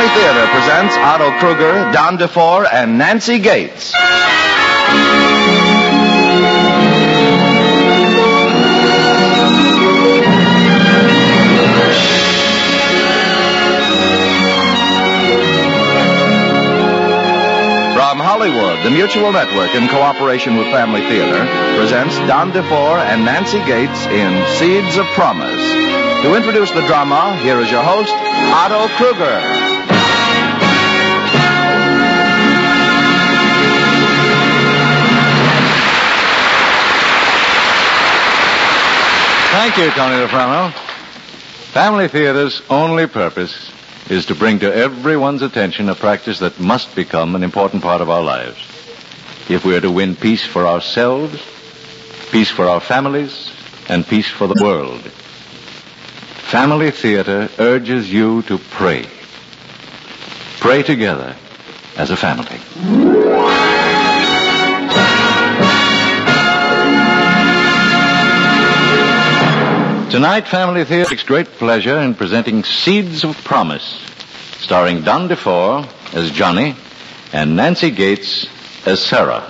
Family Theater presents Otto Kruger, Don DeFore, and Nancy Gates. From Hollywood, the Mutual Network, in cooperation with Family Theater, presents Don DeFore and Nancy Gates in Seeds of Promise. To introduce the drama, here is your host, Otto Kruger. Thank you, Tony DeFrano. Family Theater's only purpose is to bring to everyone's attention a practice that must become an important part of our lives. If we are to win peace for ourselves, peace for our families, and peace for the world. Family Theater urges you to pray. Pray together as a family. Tonight, Family Theater takes great pleasure in presenting Seeds of Promise, starring Don DeFore as Johnny and Nancy Gates as Sarah.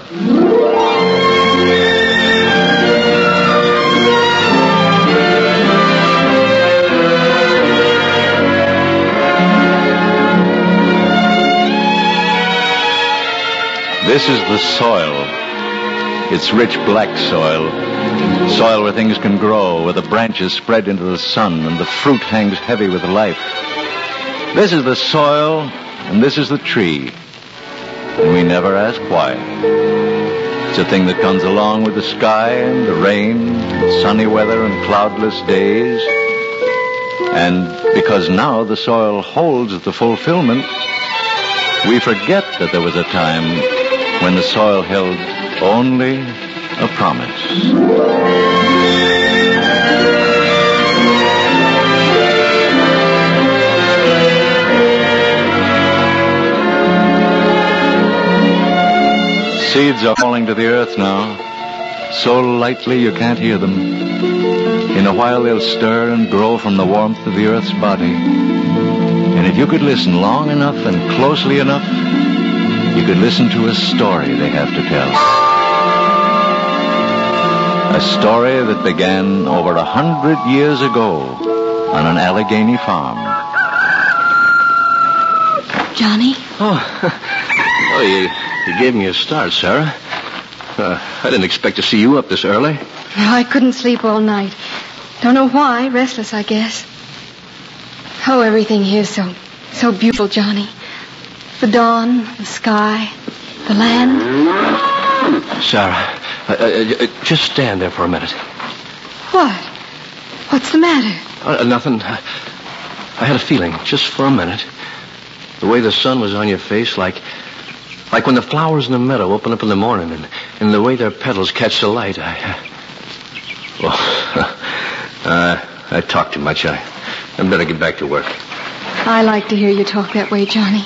This is the soil. It's rich black soil. Soil where things can grow, where the branches spread into the sun and the fruit hangs heavy with life. This is the soil, and this is the tree. And we never ask why. It's a thing that comes along with the sky and the rain, and sunny weather and cloudless days. And because now the soil holds the fulfillment, we forget that there was a time when the soil held only a promise. Seeds are falling to the earth now, so lightly you can't hear them. In a while they'll stir and grow from the warmth of the earth's body. And if you could listen long enough and closely enough, you could listen to a story they have to tell. A story that began over 100 years ago on an Allegheny farm. Johnny? You gave me a start, Sarah. I didn't expect to see you up this early. No, I couldn't sleep all night. Don't know why. Restless, I guess. Oh, everything here's so beautiful, Johnny. The dawn, the sky, the land. Sarah, just stand there for a minute. What? What's the matter? Nothing. I had a feeling, just for a minute. The way the sun was on your face, like when the flowers in the meadow open up in the morning, and the way their petals catch the light. I talk too much. I better get back to work. I like to hear you talk that way, Johnny.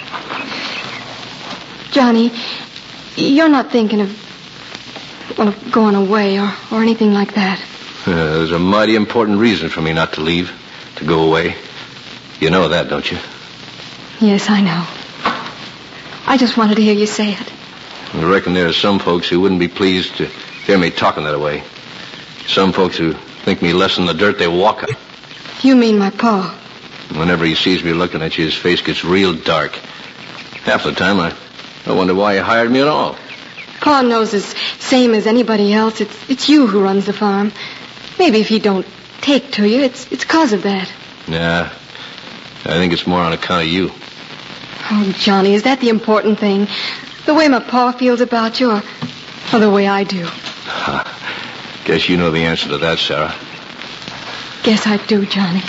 Johnny, you're not thinking of going away or anything like that. There's a mighty important reason for me not to leave, to go away. You know that, don't you? Yes, I know. I just wanted to hear you say it. I reckon there are some folks who wouldn't be pleased to hear me talking that way. Some folks who think me less than the dirt they walk on. You mean my pa? Whenever he sees me looking at you, his face gets real dark. Half the time, I wonder why you hired me at all. Pa knows as same as anybody else. It's you who runs the farm. Maybe if he don't take to you, it's cause of that. Yeah, I think it's more on account of you. Oh, Johnny, is that the important thing? The way my pa feels about you or the way I do? Guess you know the answer to that, Sarah. Guess I do, Johnny.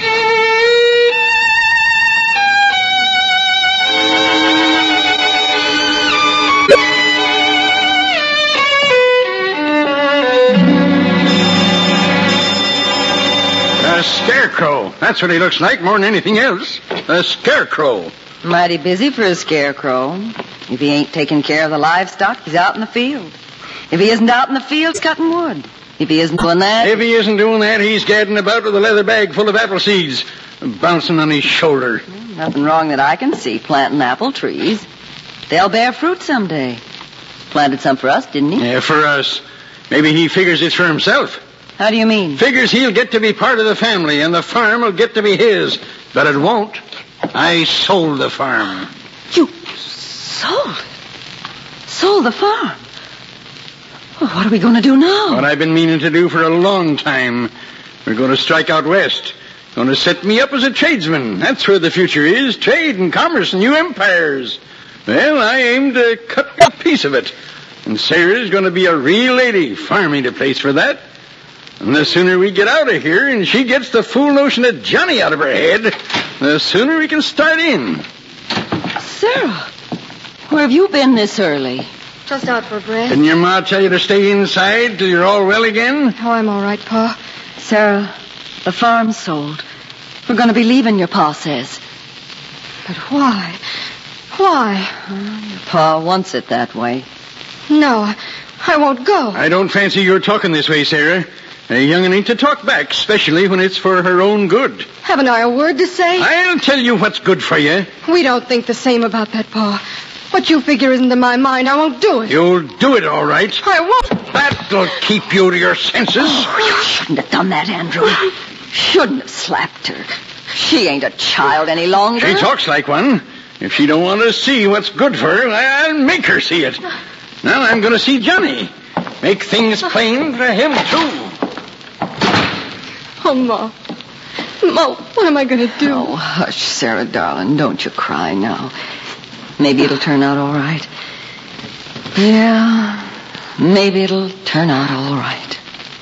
A scarecrow. That's what he looks like more than anything else. A scarecrow. Mighty busy for a scarecrow. If he ain't taking care of the livestock, he's out in the field. If he isn't out in the field, he's cutting wood. If If he isn't doing that... If he isn't doing that, he's gadding about with a leather bag full of apple seeds, bouncing on his shoulder. Nothing wrong that I can see planting apple trees. They'll bear fruit someday. Planted some for us, didn't he? Yeah, for us. Maybe he figures it's for himself. How do you mean? Figures he'll get to be part of the family, and the farm will get to be his. But it won't. I sold the farm. You sold it? Sold the farm? Well, what are we going to do now? What I've been meaning to do for a long time. We're going to strike out west. Going to set me up as a tradesman. That's where the future is. Trade and commerce and new empires. Well, I aim to cut a piece of it. And Sarah's going to be a real lady. Farming a place for that. And the sooner we get out of here and she gets the fool notion of Johnny out of her head, the sooner we can start in. Sarah, where have you been this early? Just out for breath. Didn't your ma tell you to stay inside till you're all well again? Oh, I'm all right, Pa. Sarah, the farm's sold. We're going to be leaving, your Pa says. But why? Why? Your Pa wants it that way. No, I won't go. I don't fancy you're talking this way, Sarah. A young'un ain't to talk back, especially when it's for her own good. Haven't I a word to say? I'll tell you what's good for you. We don't think the same about that, Pa. What you figure isn't in my mind. I won't do it. You'll do it, all right. I won't. That'll keep you to your senses. Oh, you shouldn't have done that, Andrew. Shouldn't have slapped her. She ain't a child any longer. She talks like one. If she don't want to see what's good for her, I'll make her see it. Now I'm going to see Johnny. Make things plain for him, too. Oh, Ma. Ma, what am I going to do? Oh, hush, Sarah, darling. Don't you cry now. Maybe it'll turn out all right. Yeah, maybe it'll turn out all right.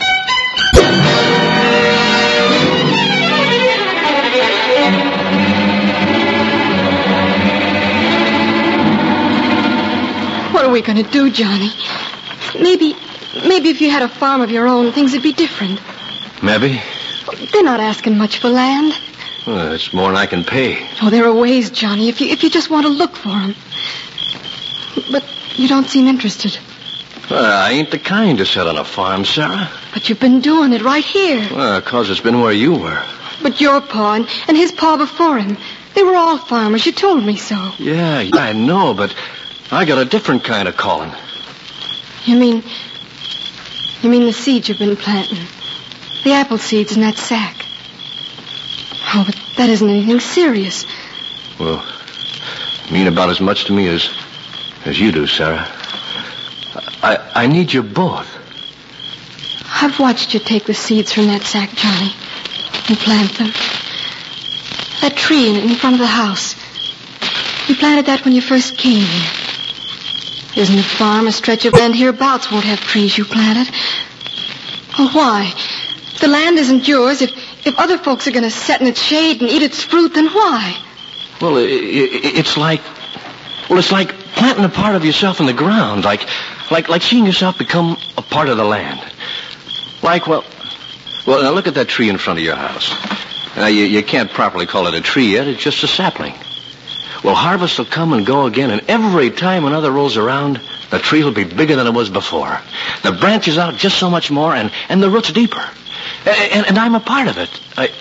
What are we going to do, Johnny? Maybe if you had a farm of your own, things would be different. Maybe. They're not asking much for land. Well, it's more than I can pay. Oh, there are ways, Johnny, if you just want to look for them. But you don't seem interested. Well, I ain't the kind to sit on a farm, Sarah. But you've been doing it right here. Well, because it's been where you were. But your pa and his pa before him, they were all farmers. You told me so. Yeah, I know, but I got a different kind of calling. You mean the seeds you've been planting? The apple seeds in that sack? Oh, but that isn't anything serious. Well, mean about as much to me as you do, Sarah. I need you both. I've watched you take the seeds from that sack, Johnny, and plant them. That tree in front of the house. You planted that when you first came here. Isn't the farm a stretch of land hereabouts won't have trees you planted? Well, why? If the land isn't yours, if other folks are going to sit in its shade and eat its fruit, then why? Well, it's like planting a part of yourself in the ground, like seeing yourself become a part of the land. Well, now look at that tree in front of your house. Now, you can't properly call it a tree yet. It's just a sapling. Well, harvest will come and go again, and every time another rolls around, the tree will be bigger than it was before. The branches out just so much more, and the roots deeper. And I'm a part of it. I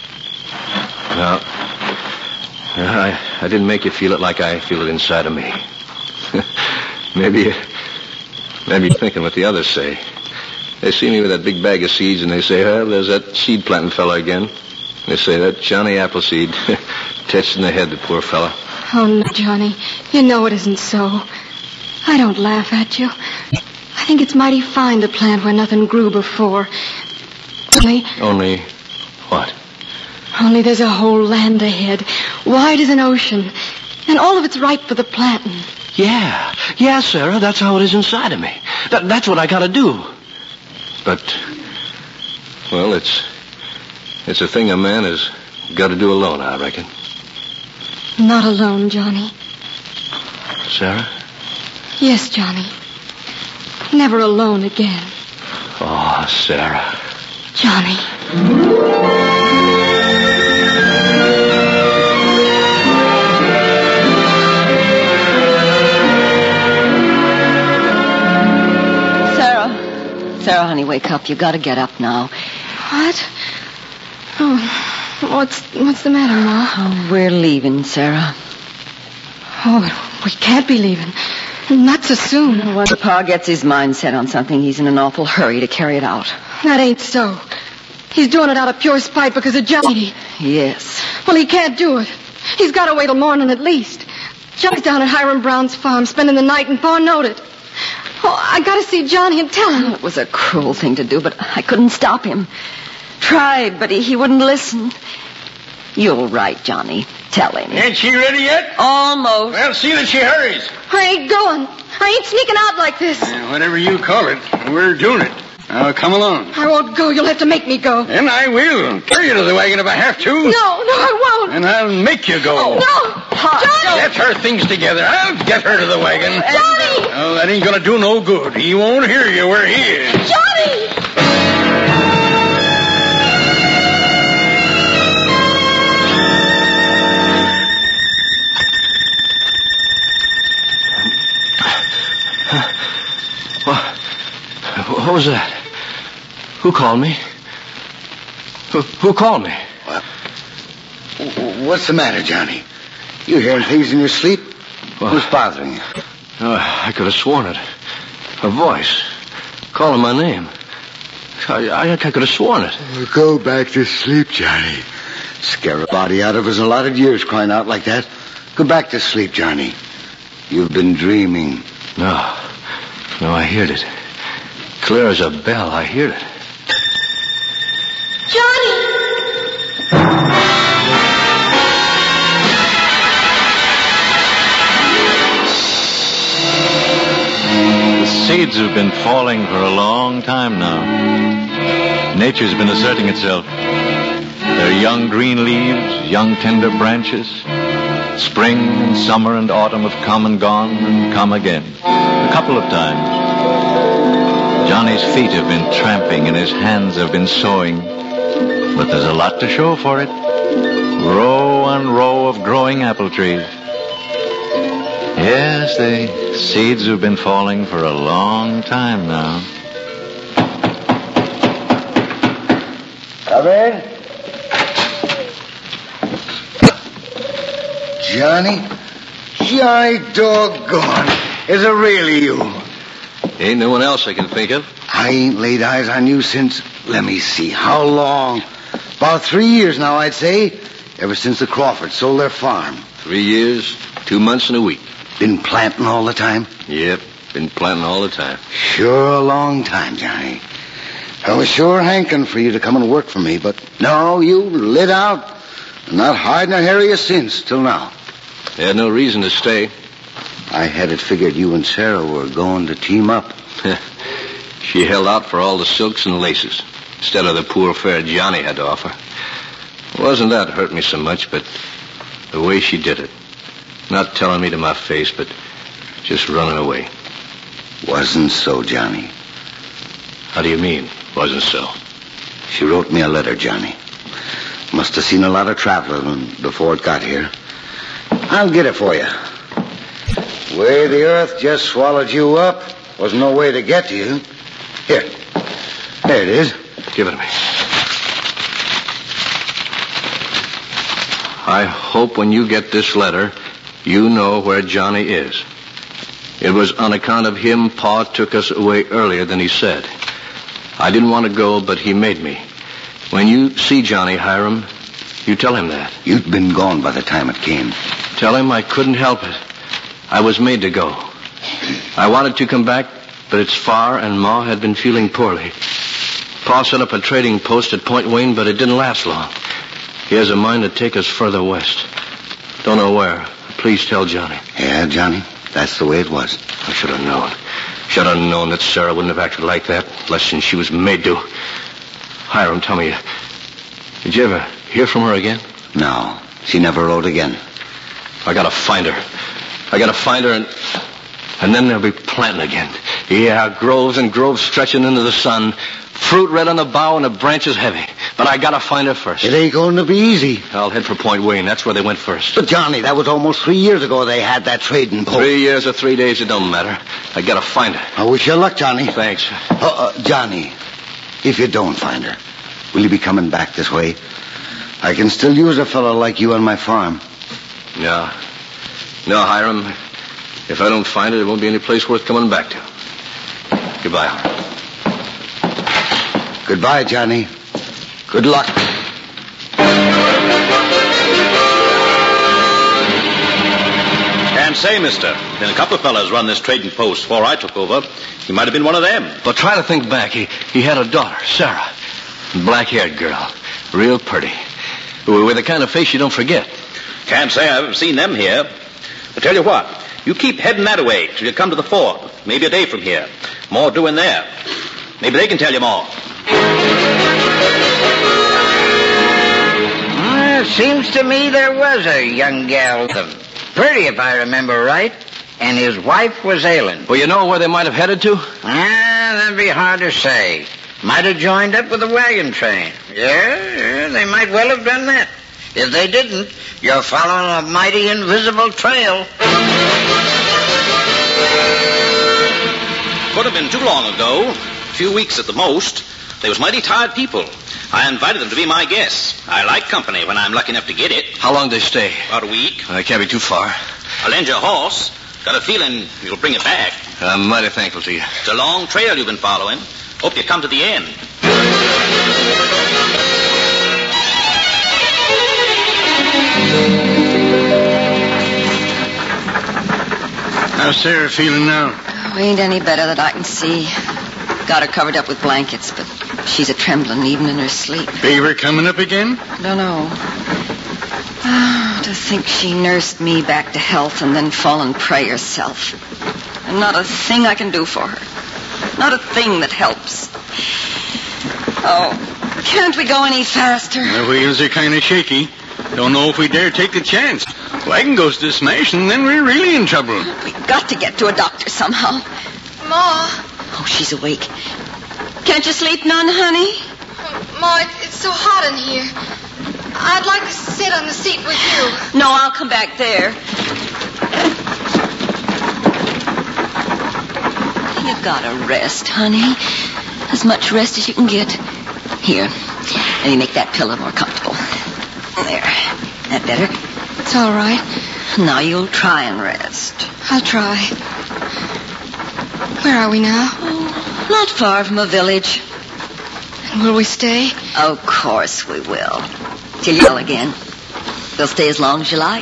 didn't make you feel it like I feel it inside of me. Maybe you're thinking what the others say. They see me with that big bag of seeds, and they say, well, there's that seed planting fella again. They say, that Johnny Appleseed. Touched in the head, the poor fella. Oh, no, Johnny. You know it isn't so. I don't laugh at you. I think it's mighty fine to plant where nothing grew before. Only what? Only there's a whole land ahead, wide as an ocean, and all of it's ripe for the planting. Yeah, Sarah, that's how it is inside of me. That's what I gotta do. But, well, it's a thing a man has got to do alone, I reckon. Not alone, Johnny. Sarah? Yes, Johnny. Never alone again. Oh, Sarah. Johnny. Sarah, honey, wake up. You got to get up now. What? Oh, what's the matter, Ma? Oh, we're leaving, Sarah. Oh, but we can't be leaving. Not so soon. Once Pa gets his mind set on something, he's in an awful hurry to carry it out. That ain't so. He's doing it out of pure spite because of Johnny. Yes. Well, he can't do it. He's got to wait till morning at least. Johnny's down at Hiram Brown's farm spending the night, and Pa knowed it. Oh, I got to see Johnny and tell him. It was a cruel thing to do, but I couldn't stop him. Tried, but he wouldn't listen. You're right, Johnny. Tell him. Ain't she ready yet? Almost. Well, see that she hurries. I ain't going. I ain't sneaking out like this. Whatever you call it, we're doing it. Now, come along. I won't go. You'll have to make me go. And I will. Carry you to the wagon if I have to. No, I won't. And I'll make you go. Oh, no. Johnny! Get her things together. I'll get her to the wagon. Johnny! Oh, that ain't gonna do no good. He won't hear you where he is. Johnny! What was that? Who called me? Who called me? What? What's the matter, Johnny? You hearing things in your sleep? Well, who's bothering you? I could have sworn it. A voice. Calling my name. I could have sworn it. Go back to sleep, Johnny. Scare a body out of his allotted years crying out like that. Go back to sleep, Johnny. You've been dreaming. No, I heard it. Clear as a bell, I heard it. The seeds have been falling for a long time now. Nature's been asserting itself. There are young green leaves, young tender branches. Spring and summer and autumn have come and gone and come again. A couple of times. Johnny's feet have been tramping and his hands have been sowing. But there's a lot to show for it. Row on row of growing apple trees. Yes, the seeds have been falling for a long time now. Come in. Johnny doggone. Is it really you? Ain't no one else I can think of. I ain't laid eyes on you since, let me see, how long? About 3 years now, I'd say. Ever since the Crawfords sold their farm. 3 years, 2 months, and a week. Been planting all the time? Yep, been planting all the time. Sure a long time, Johnny. I was sure hankering for you to come and work for me, but no, you lit out. Not hiding a hair of you since, till now. They had no reason to stay. I had it figured you and Sarah were going to team up. She held out for all the silks and laces, instead of the poor fare Johnny had to offer. It wasn't that hurt me so much, but the way she did it. Not telling me to my face, but just running away. Wasn't so, Johnny. How do you mean, wasn't so? She wrote me a letter, Johnny. Must have seen a lot of traveling before it got here. I'll get it for you. Way the earth just swallowed you up. Wasn't no way to get to you. Here. There it is. Give it to me. I hope when you get this letter, you know where Johnny is. It was on account of him Pa took us away earlier than he said. I didn't want to go, but he made me. When you see Johnny, Hiram, you tell him that. You'd been gone by the time it came. Tell him I couldn't help it. I was made to go. I wanted to come back, but it's far, and Ma had been feeling poorly. Pa set up a trading post at Point Wayne, but it didn't last long. He has a mind to take us further west. Don't know where. Please tell Johnny. Yeah, Johnny, that's the way it was. I should have known. Should have known that Sarah wouldn't have acted like that, less than she was made to. Hiram, tell me, did you ever hear from her again? No, she never wrote again. I gotta find her. And then they'll be planting again. Yeah, groves and groves stretching into the sun. Fruit red on the bough and the branches heavy. But I gotta find her first. It ain't going to be easy. I'll head for Point Wayne. That's where they went first. But, Johnny, that was almost 3 years ago they had that trading post. 3 years or 3 days, it don't matter. I gotta find her. I wish you luck, Johnny. Thanks. Johnny, if you don't find her, will you be coming back this way? I can still use a fellow like you on my farm. No, Hiram. If I don't find her, there won't be any place worth coming back to. Goodbye. Goodbye, Johnny. Good luck. Can't say, mister. Been a couple of fellas run this trading post before I took over. He might have been one of them. But try to think back. He had a daughter, Sarah. Black-haired girl. Real pretty. With the kind of face you don't forget. Can't say I've ever seen them here. I tell you what, you keep heading that way till you come to the fort. Maybe a day from here. More doing there. Maybe they can tell you more. It seems to me there was a young gal, pretty if I remember right, and his wife was ailing. Well, you know where they might have headed to? That'd be hard to say. Might have joined up with the wagon train. Yeah, they might well have done that. If they didn't, you're following a mighty invisible trail. Could have been too long ago. A few weeks at the most. They was mighty tired people. I invited them to be my guests. I like company when I'm lucky enough to get it. How long they stay? About a week. I can't be too far. I'll lend you a horse. Got a feeling you'll bring it back. I'm mighty thankful to you. It's a long trail you've been following. Hope you come to the end. How's Sarah feeling now? Oh, ain't any better that I can see. Got her covered up with blankets, but she's a-trembling even in her sleep. Fever coming up again? Don't know. Oh, to think she nursed me back to health and then fall and pray herself. And not a thing I can do for her. Not a thing that helps. Oh, can't we go any faster? The wheels are kind of shaky. Don't know if we dare take the chance. Wagon goes to smash, and then we're really in trouble. We've got to get to a doctor somehow. Ma. Oh, she's awake. Can't you sleep none, honey? Ma, it's so hot in here. I'd like to sit on the seat with you. No, I'll come back there. You gotta rest, honey. As much rest as you can get. Here, let me make that pillow more comfortable. There. That better? It's all right. Now you'll try and rest. I'll try. Where are we now? Oh, not far from a village. And will we stay? Of course we will. Till you yell again. We'll stay as long as you like.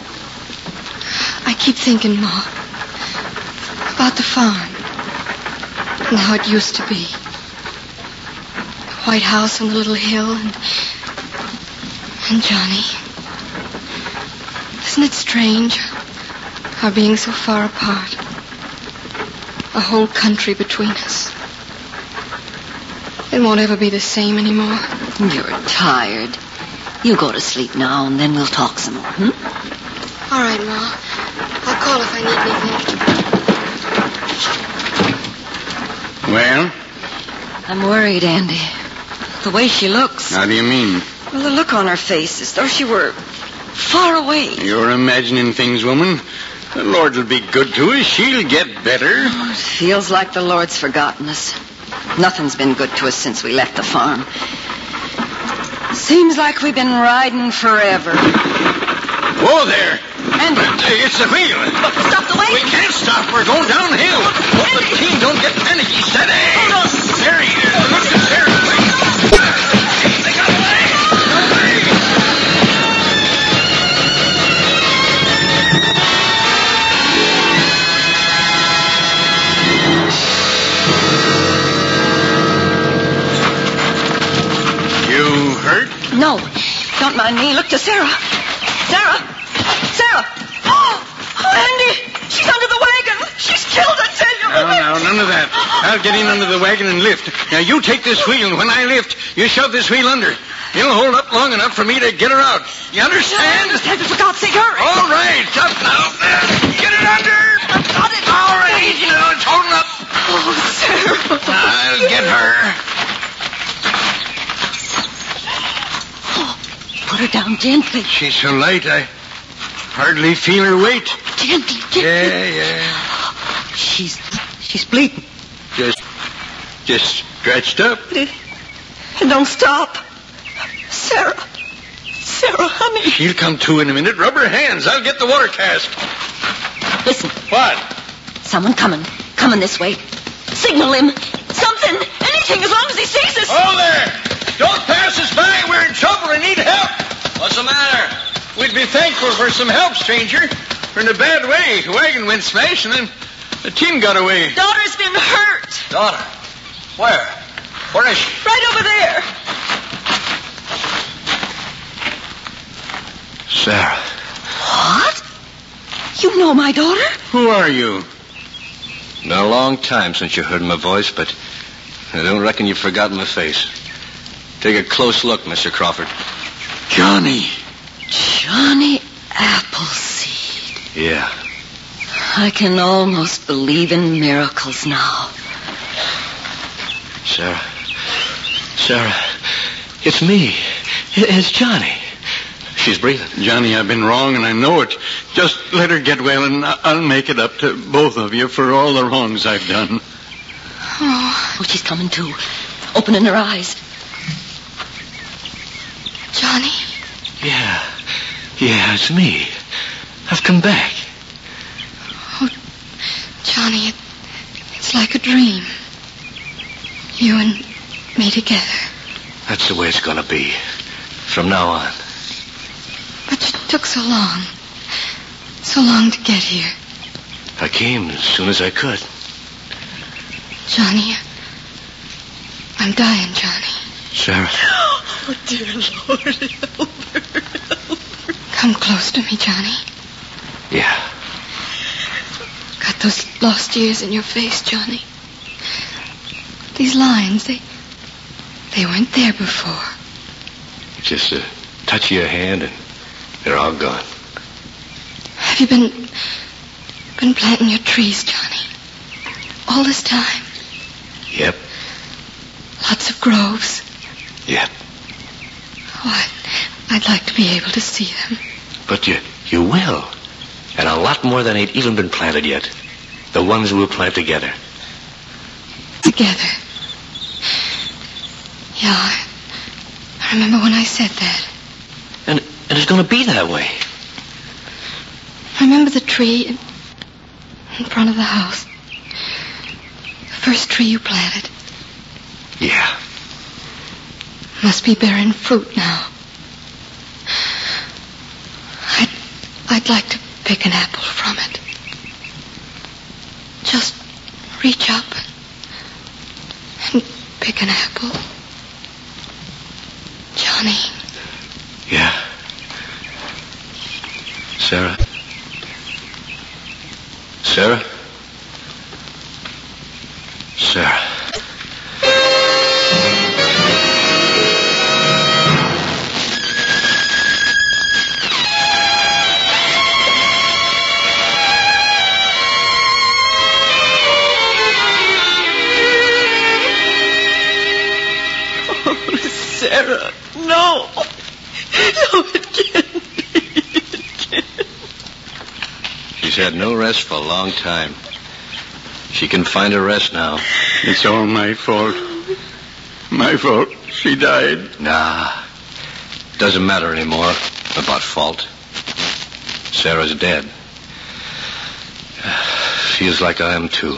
I keep thinking, Ma, about the farm and how it used to be. The white house on the little hill and Johnny. Isn't it strange, our being so far apart? A whole country between us. It won't ever be the same anymore. You're tired. You go to sleep now, and then we'll talk some more, All right, Ma. I'll call if I need anything. Well? I'm worried, Andy. The way she looks. How do you mean? Well, the look on her face, as though she were far away. You're imagining things, woman. The Lord will be good to us. She'll get better. Oh, it feels like the Lord's forgotten us. Nothing's been good to us since we left the farm. Seems like we've been riding forever. Whoa there! Andy! It's the wheel. Look, stop the wagon! We can't stop. We're going downhill. Hope the team don't get panicky. Steady! Hold on. There he is. Look at Sarah. They got away! You hurt? No, don't mind me. Look to Sarah. Sarah! Sarah! Oh, Andy! She's under the wagon! She's killed, I tell you! No, none of that. I'll get in under the wagon and lift. Now, you take this wheel, and when I lift, you shove this wheel under. It'll hold up long enough for me to get her out. You understand? I understand, but for God's sake, hurry! All right, up now. Get it under. I've got it. All right, easy now. It's holding up. Oh, Sarah. I'll get her. her down gently. She's so light, I hardly feel her weight. Gently, gently. Yeah. She's bleeding. Just stretched up. It don't stop. Sarah, honey. She'll come to in a minute. Rub her hands. I'll get the water cask. Listen. What? Someone coming this way. Signal him. Something. Anything, as long as he sees us. Oh, there. Don't pass us by. We're in trouble and need help. What's the matter? We'd be thankful for some help, stranger. We're in a bad way. The wagon went smash and then the team got away. Daughter's been hurt. Daughter. Where? Where is she? Right over there. Sarah. What? You know my daughter? Who are you? Been a long time since you heard my voice, but I don't reckon you've forgotten my face. Take a close look, Mr. Crawford. Johnny. Johnny Appleseed. Yeah. I can almost believe in miracles now. Sarah, it's me. It's Johnny. She's breathing. Johnny, I've been wrong and I know it. Just let her get well and I'll make it up to both of you for all the wrongs I've done. Oh, she's coming to. Opening her eyes. Johnny? Yeah, it's me. I've come back. Oh, Johnny, it's like a dream. You and me together. That's the way it's gonna be. From now on. But you took so long. So long to get here. I came as soon as I could. Johnny, I'm dying, Johnny. Sarah. Oh, dear Lord, help her. Come close to me, Johnny. Yeah. Got those lost years in your face, Johnny. These lines, they weren't there before. Just a touch of your hand and they're all gone. Have you been planting your trees, Johnny? All this time? Yep. Lots of groves? Yep. Oh, I'd like to be able to see them. But you will. And a lot more than ain't even been planted yet. The ones we'll plant together. Together? Yeah, I remember when I said that. And it's going to be that way. Remember the tree in front of the house? The first tree you planted? Yeah. Must be bearing fruit now. I'd like to pick an apple from it. Just reach up and pick an apple. Johnny. Yeah. Sarah. Sarah, no. No, it can't be. It can't. She's had no rest for a long time. She can find her rest now. It's all my fault. My fault. She died. Nah. Doesn't matter anymore about fault. Sarah's dead. Feels like I am too.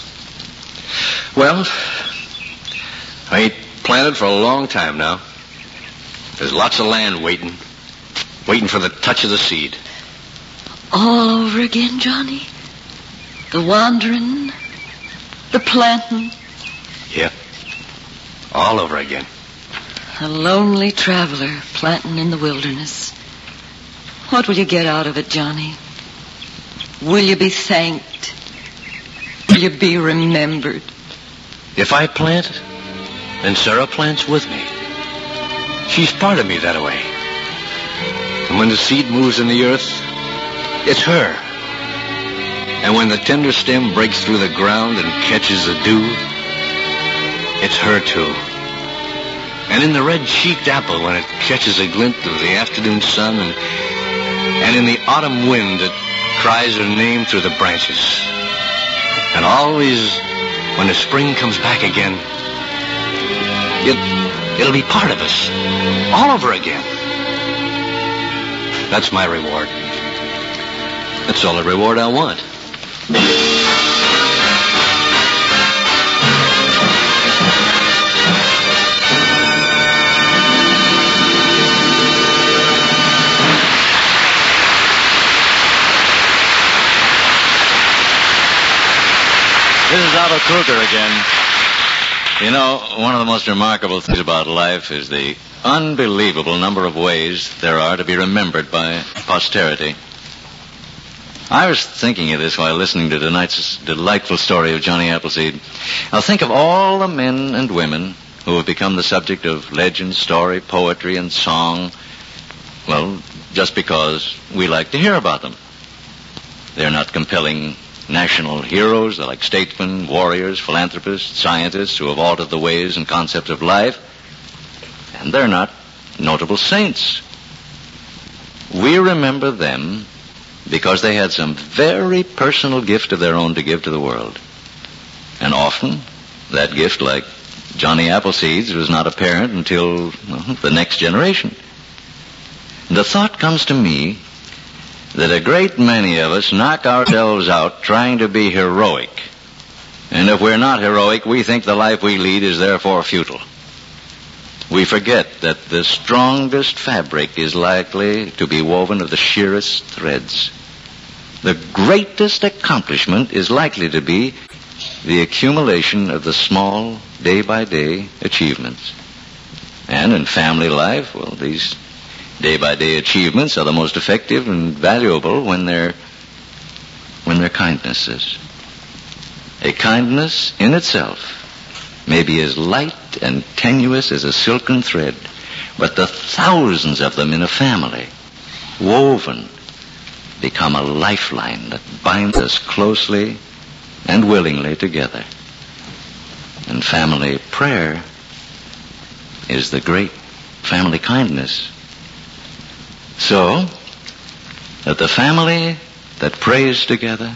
Well, I ain't planted for a long time now. There's lots of land waiting for the touch of the seed. All over again, Johnny? The wandering, the planting. Yep. All over again. A lonely traveler planting in the wilderness. What will you get out of it, Johnny? Will you be thanked? Will you be remembered? If I plant, then Sarah plants with me. She's part of me that way. And when the seed moves in the earth, it's her. And when the tender stem breaks through the ground and catches the dew, it's her too. And in the red-cheeked apple when it catches a glint of the afternoon sun, and in the autumn wind that cries her name through the branches. And always when the spring comes back again, it'll be part of us all over again. That's my reward. That's all the reward I want. This is Otto Kruger again. You know, one of the most remarkable things about life is the unbelievable number of ways there are to be remembered by posterity. I was thinking of this while listening to tonight's delightful story of Johnny Appleseed. Now think of all the men and women who have become the subject of legend, story, poetry, and song. Well, just because we like to hear about them. They're not compelling national heroes. They're like statesmen, warriors, philanthropists, scientists who have altered the ways and concepts of life. And they're not notable saints. We remember them because they had some very personal gift of their own to give to the world. And often, that gift, like Johnny Appleseed's, was not apparent until the next generation. The thought comes to me that a great many of us knock ourselves out trying to be heroic. And if we're not heroic, we think the life we lead is therefore futile. We forget that the strongest fabric is likely to be woven of the sheerest threads. The greatest accomplishment is likely to be the accumulation of the small, day-by-day achievements. And in family life, well, these day-by-day achievements are the most effective and valuable when they're kindnesses. A kindness in itself may be as light and tenuous as a silken thread, but the thousands of them in a family, woven, become a lifeline that binds us closely and willingly together. And family prayer is the great family kindness. So, that the family that prays together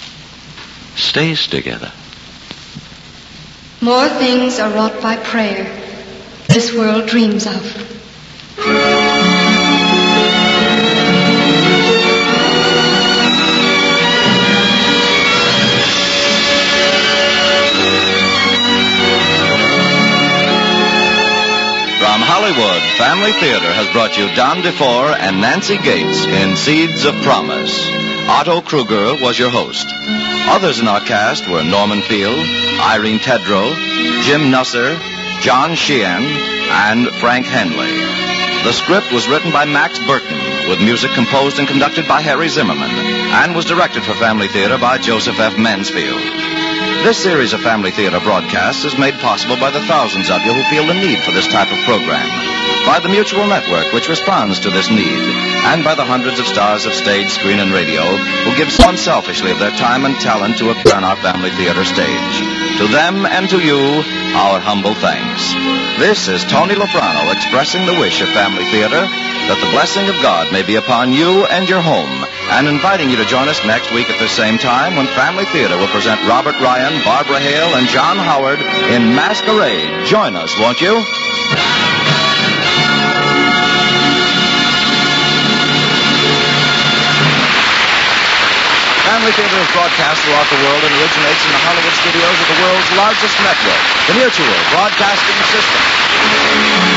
stays together. More things are wrought by prayer this world dreams of. From Hollywood, Family Theater has brought you Don DeFore and Nancy Gates in Seeds of Promise. Otto Kruger was your host. Others in our cast were Norman Field, Irene Tedrow, Jim Nusser, John Sheehan, and Frank Henley. The script was written by Max Burton, with music composed and conducted by Harry Zimmerman, and was directed for Family Theater by Joseph F. Mansfield. This series of Family Theater broadcasts is made possible by the thousands of you who feel the need for this type of program, by the Mutual Network, which responds to this need, and by the hundreds of stars of stage, screen, and radio who give so unselfishly of their time and talent to appear on our Family Theater stage. To them and to you, our humble thanks. This is Tony Loprano expressing the wish of Family Theater that the blessing of God may be upon you and your home, and inviting you to join us next week at the same time when Family Theater will present Robert Ryan, Barbara Hale, and John Howard in Masquerade. Join us, won't you? Family Theater is broadcast throughout the world and originates in the Hollywood studios of the world's largest network, the Mutual Broadcasting System.